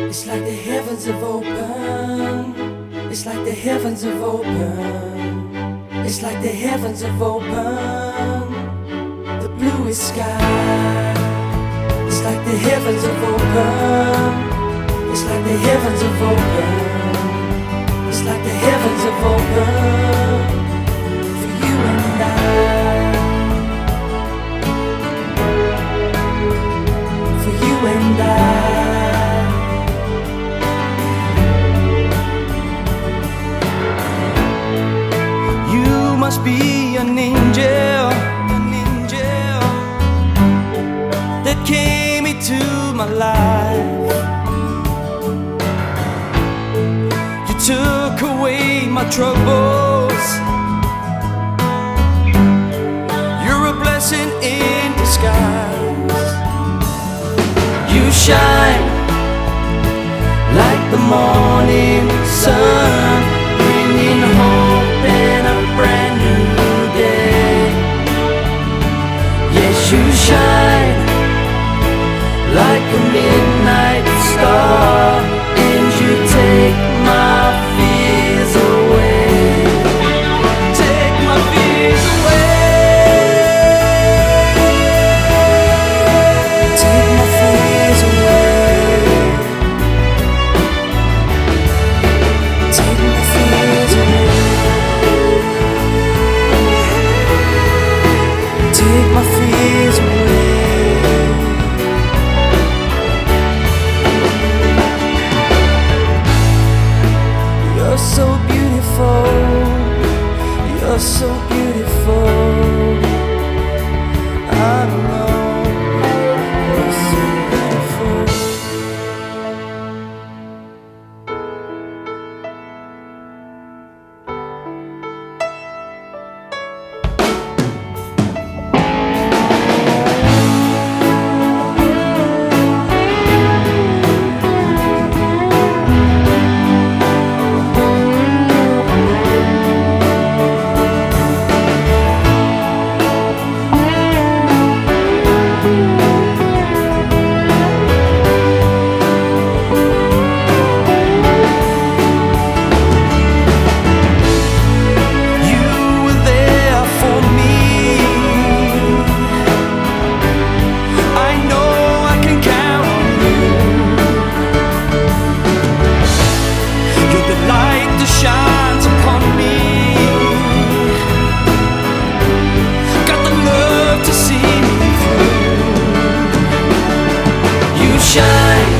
It's like the heavens have opened. It's like the heavens have opened. It's like the heavens have opened. The bluest sky. It's like the heavens have opened. It's like the heavens have opened. It's like the heavens have opened for you and I. For you and I. Must be an angel that came into my life. You took away my troubles. You're a blessing in disguise. You shine like the morning sun, bringing hope and a brand new day. Yes, you shine like a midnight star, and you take my fears away. Take my fears away. Take my fears away. Take my fears away. Take my fears away. You're so beautiful. You're so beautiful. I don't know. You're so beautiful. Shines upon me. Got the love to see me through. You shine